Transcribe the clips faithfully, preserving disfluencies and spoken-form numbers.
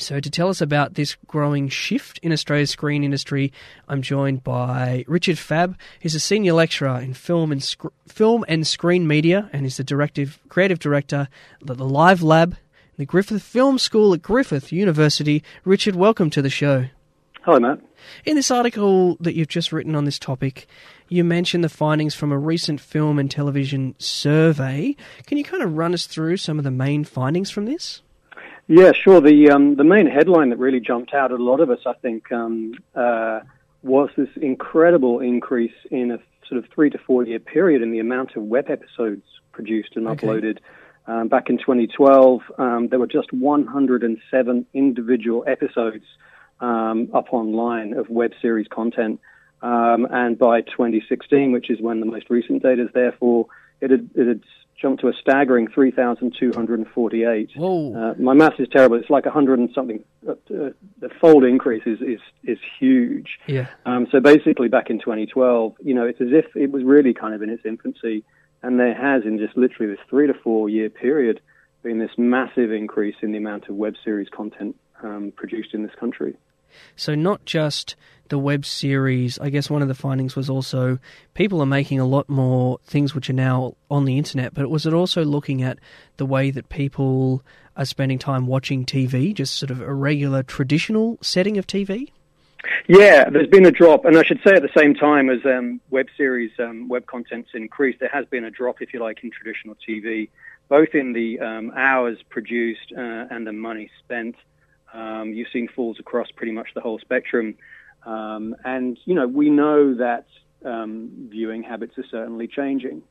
So to tell us about this growing shift in Australia's screen industry, I'm joined by Richard Fabb. He's a senior lecturer in film and sc- film and screen media, and he's the directive creative director at the Live Lab, the Griffith Film School at Griffith University. Richard, welcome to the show. Hello, Matt. In this article that you've just written on this topic, you mentioned the findings from a recent film and television survey. Can you kind of run us through some of the main findings from this? Yeah, sure. The um, the main headline that really jumped out at a lot of us, I think, um, uh, was this incredible increase in a sort of three to four year period in the amount of web episodes produced and okay. uploaded. Um, back in twenty twelve, um, there were just one hundred seven individual episodes um, up online of web series content. Um, and by twenty sixteen, which is when the most recent data is there for, it had, it had jumped to a staggering three thousand two hundred forty-eight. Whoa. Uh, my math is terrible. It's like one hundred and something. Uh, the fold increase is, is, is huge. Yeah. Um, so basically back in twenty twelve, you know, it's as if it was really kind of in its infancy. And there has, in just literally this three to four year period, been this massive increase in the amount of web series content um, produced in this country. So not just the web series, I guess one of the findings was also people are making a lot more things which are now on the internet, but was it also looking at the way that people are spending time watching T V, just sort of a regular traditional setting of T V? Yeah, there's been a drop, and I should say at the same time as um, web series, um, web content's increased, there has been a drop, if you like, in traditional T V, both in the um, hours produced uh, and the money spent. Um, you've seen falls across pretty much the whole spectrum. Um, and, you know, we know that um, viewing habits are certainly changing.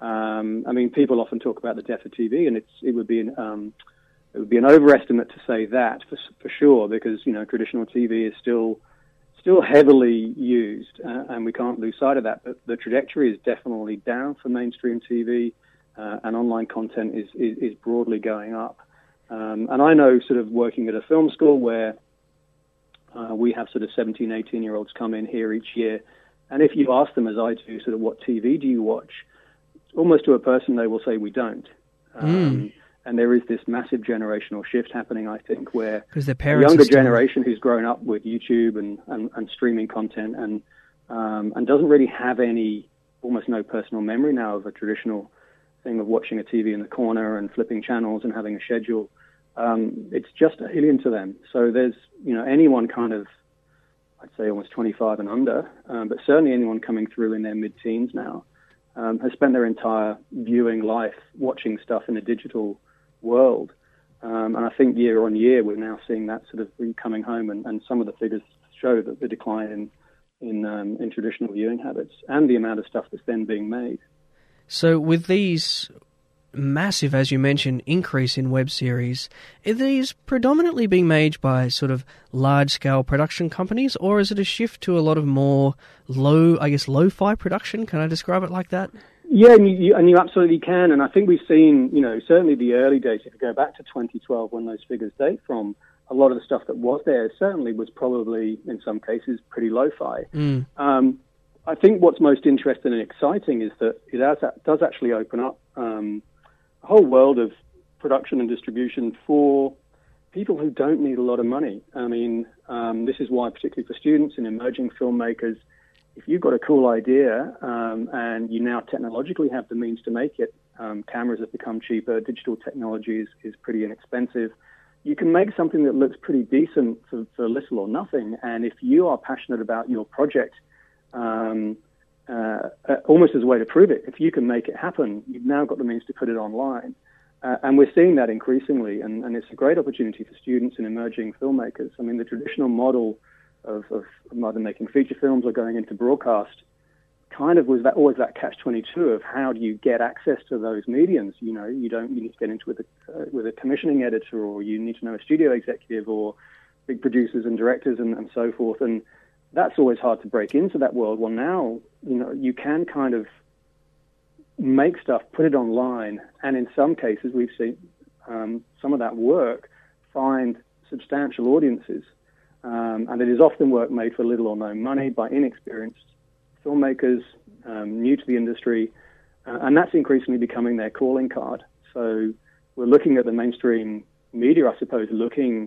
Um, I mean, people often talk about the death of T V, and it's it would be an, um, it would be an overestimate to say that for, for sure, because, you know, traditional T V is still still heavily used, uh, and we can't lose sight of that. But the trajectory is definitely down for mainstream T V, uh, and online content is, is, is broadly going up. Um, and I know, sort of working at a film school where uh, we have sort of seventeen, eighteen-year-olds come in here each year, and if you ask them, as I do, sort of what T V do you watch, almost to a person they will say we don't. Um, mm. And there is this massive generational shift happening, I think, where the a younger generation who's grown up with YouTube and, and, and streaming content and um, and doesn't really have any, almost no personal memory now of a traditional thing of watching a T V in the corner and flipping channels and having a schedule. Um, it's just alien to them. So there's, you know, anyone kind of, I'd say almost twenty-five and under, um, but certainly anyone coming through in their mid-teens now um, has spent their entire viewing life watching stuff in a digital world. Um, and I think year on year we're now seeing that sort of coming home, and, and some of the figures show that the decline in, in, um, in traditional viewing habits and the amount of stuff that's then being made. So with these massive, as you mentioned, increase in web series, are these predominantly being made by sort of large-scale production companies, or is it a shift to a lot of more low, I guess, lo-fi production? Can I describe it like that? Yeah, and you, and you absolutely can. And I think we've seen, you know, certainly the early days, if you go back to twenty twelve when those figures date from, a lot of the stuff that was there certainly was probably, in some cases, pretty lo-fi. Mm. Um, I think what's most interesting and exciting is that it has, does actually open up um, a whole world of production and distribution for people who don't need a lot of money. I mean, um, this is why, particularly for students and emerging filmmakers, if you've got a cool idea um, and you now technologically have the means to make it, um, cameras have become cheaper, digital technology is, is pretty inexpensive, you can make something that looks pretty decent for, for little or nothing. And if you are passionate about your project, um, uh, uh, almost as a way to prove it, if you can make it happen, you've now got the means to put it online. Uh, and we're seeing that increasingly, and, and it's a great opportunity for students and emerging filmmakers. I mean, the traditional model of, of either making feature films or going into broadcast kind of was that always that catch twenty-two of how do you get access to those mediums. You know, you don't you need to get into with a uh, with a commissioning editor, or you need to know a studio executive, or big producers and directors, and, and so forth. And that's always hard to break into that world. Well, now you know you can kind of make stuff, put it online, and in some cases we've seen um, some of that work find substantial audiences. Um, and it is often work made for little or no money by inexperienced filmmakers, um, new to the industry, uh, and that's increasingly becoming their calling card. So we're looking at the mainstream media, I suppose, looking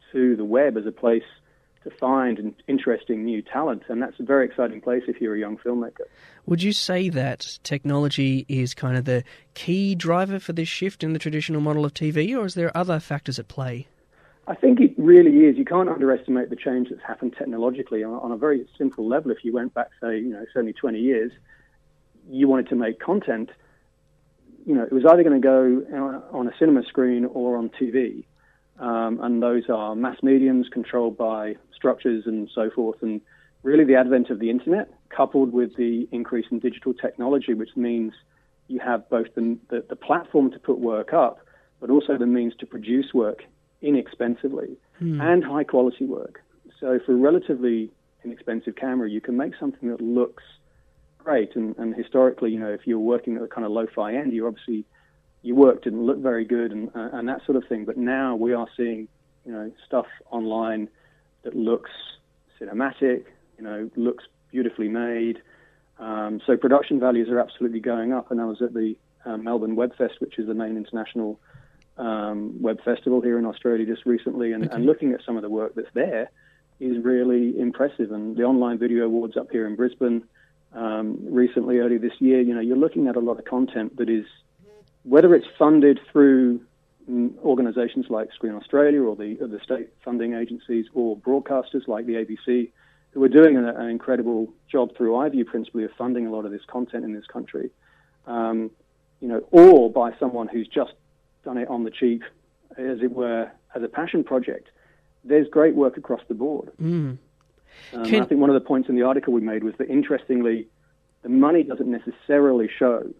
to the web as a place to find interesting new talent, and that's a very exciting place if you're a young filmmaker. Would you say that technology is kind of the key driver for this shift in the traditional model of T V, or is there other factors at play? I think it really is. You can't underestimate the change that's happened technologically. On, on a very simple level, if you went back, say, you know, certainly twenty years, you wanted to make content, you know, it was either going to go on a cinema screen or on T V. Um, and those are mass mediums controlled by structures and so forth. And really the advent of the internet, coupled with the increase in digital technology, which means you have both the, the, the platform to put work up, but also the means to produce work inexpensively hmm. and high quality work. So for a relatively inexpensive camera, you can make something that looks great. And, and historically, you know, if you're working at a kind of lo-fi end, you obviously your work didn't look very good and uh, and that sort of thing. But now we are seeing, you know, stuff online that looks cinematic, you know, looks beautifully made. Um, so production values are absolutely going up. And I was at the uh, Melbourne Web Fest, which is the main international um, web festival here in Australia just recently, and, okay. and looking at some of the work that's there is really impressive. And the Online Video Awards up here in Brisbane um, recently, early this year, you know, you're looking at a lot of content that is, whether it's funded through organisations like Screen Australia or the, or the state funding agencies or broadcasters like the A B C, who are doing an, an incredible job through iView principally of funding a lot of this content in this country, um, you know, or by someone who's just done it on the cheap, as it were, as a passion project. There's great work across the board. Mm. Um, Can... I think one of the points in the article we made was that, interestingly, the money doesn't necessarily show.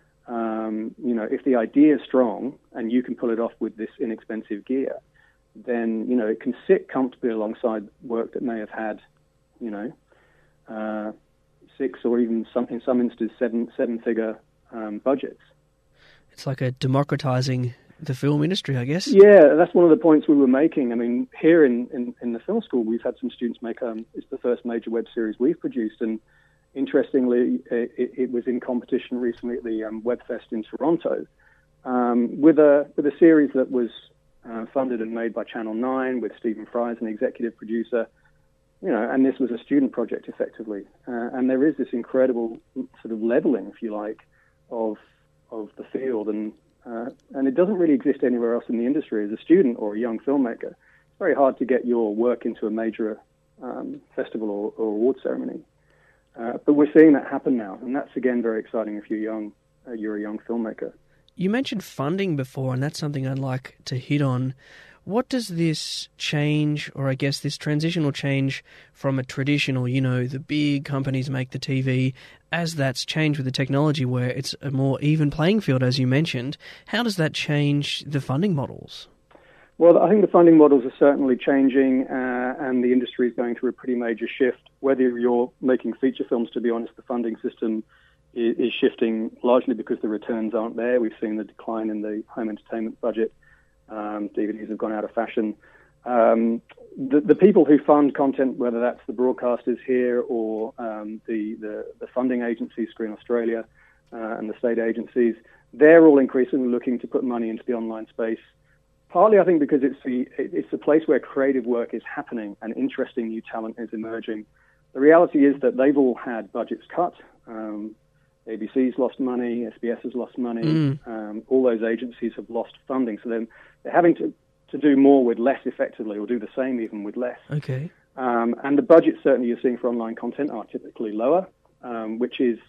Um, you know, if the idea is strong and you can pull it off with this inexpensive gear, then, you know, it can sit comfortably alongside work that may have had, you know, uh, six or even some, in some instances, seven, seven-figure um, budgets. It's like a democratizing the film industry, I guess. Yeah, that's one of the points we were making. I mean, here in, in, in the film school, we've had some students make, um, it's the first major web series we've produced, and interestingly, it, it was in competition recently at the um, WebFest in Toronto um, with a with a series that was uh, funded and made by Channel nine with Stephen Fry as an executive producer. You know, and this was a student project effectively. Uh, and there is this incredible sort of leveling, if you like, of of the field, and uh, and it doesn't really exist anywhere else in the industry. As a student or a young filmmaker, it's very hard to get your work into a major um, festival or, or award ceremony. Uh, but we're seeing that happen now, and that's, again, very exciting if you're young, uh, you're a young filmmaker. You mentioned funding before, and that's something I'd like to hit on. What does this change, or I guess this transitional change from a traditional, you know, the big companies make the T V, as that's changed with the technology where it's a more even playing field, as you mentioned, how does that change the funding models? Well, I think the funding models are certainly changing, uh, and the industry is going through a pretty major shift. Whether you're making feature films, to be honest, the funding system is, is shifting largely because the returns aren't there. We've seen the decline in the home entertainment budget. Um, D V Ds have gone out of fashion. Um, the, the people who fund content, whether that's the broadcasters here or um, the, the, the funding agencies, Screen Australia, uh, and the state agencies, they're all increasingly looking to put money into the online space. Partly, I think, because it's the it's the place where creative work is happening and interesting new talent is emerging. The reality is that they've all had budgets cut. Um, A B C's lost money, S B S has lost money. Mm. Um, all those agencies have lost funding, so then they're having to, to do more with less effectively, or do the same even with less. Okay. Um, and the budgets certainly you're seeing for online content are typically lower, um, which is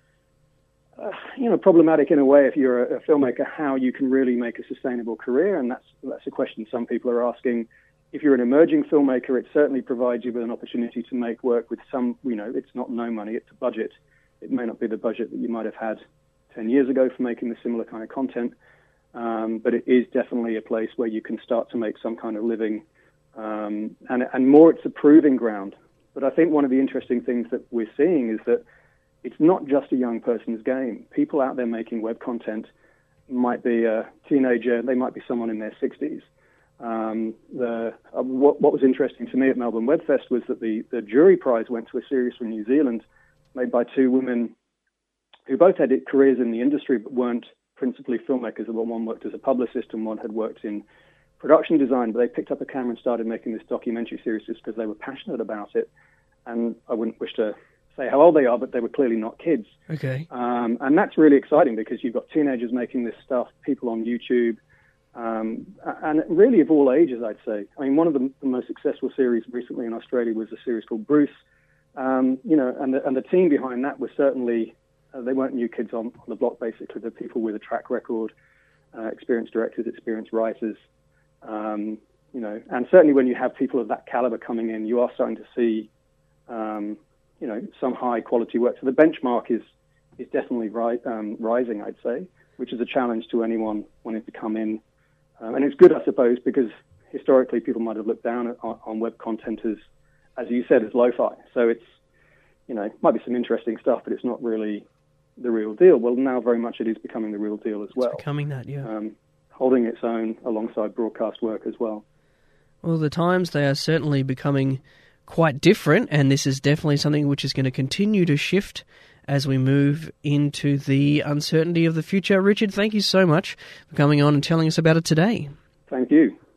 Uh, you know, problematic in a way if you're a, a filmmaker, how you can really make a sustainable career, and that's that's a question some people are asking. If you're an emerging filmmaker, it certainly provides you with an opportunity to make work with some, you know, it's not no money, it's a budget. It may not be the budget that you might have had ten years ago for making the similar kind of content, um, but it is definitely a place where you can start to make some kind of living, um, and, and more it's a proving ground. But I think one of the interesting things that we're seeing is that it's not just a young person's game. People out there making web content might be a teenager, they might be someone in their sixties. Um, the, uh, what, what was interesting to me at Melbourne Web Fest was that the, the jury prize went to a series from New Zealand made by two women who both had careers in the industry but weren't principally filmmakers. One worked as a publicist and one had worked in production design, but they picked up a camera and started making this documentary series just because they were passionate about it. And I wouldn't wish to say how old they are, but they were clearly not kids. Okay. Um, and that's really exciting because you've got teenagers making this stuff, people on YouTube, um, and really of all ages, I'd say. I mean, one of the, the most successful series recently in Australia was a series called Bruce. Um, you know, and the, and the team behind that was certainly, uh, they weren't new kids on, on the block, basically. They're people with a track record, uh, experienced directors, experienced writers. Um, you know, and certainly when you have people of that caliber coming in, you are starting to see, um, you know, some high quality work. So the benchmark is is definitely ri- um, rising, I'd say, which is a challenge to anyone wanting to come in. Um, and it's good, I suppose, because historically people might have looked down at, on, on web content as, as you said, as lo-fi. So it's, you know, might be some interesting stuff, but it's not really the real deal. Well, now very much it is becoming the real deal as well. It's becoming that, yeah. Um, holding its own alongside broadcast work as well. Well, the times, they are certainly becoming quite different, and this is definitely something which is going to continue to shift as we move into the uncertainty of the future. Richard, thank you so much for coming on and telling us about it today. Thank you.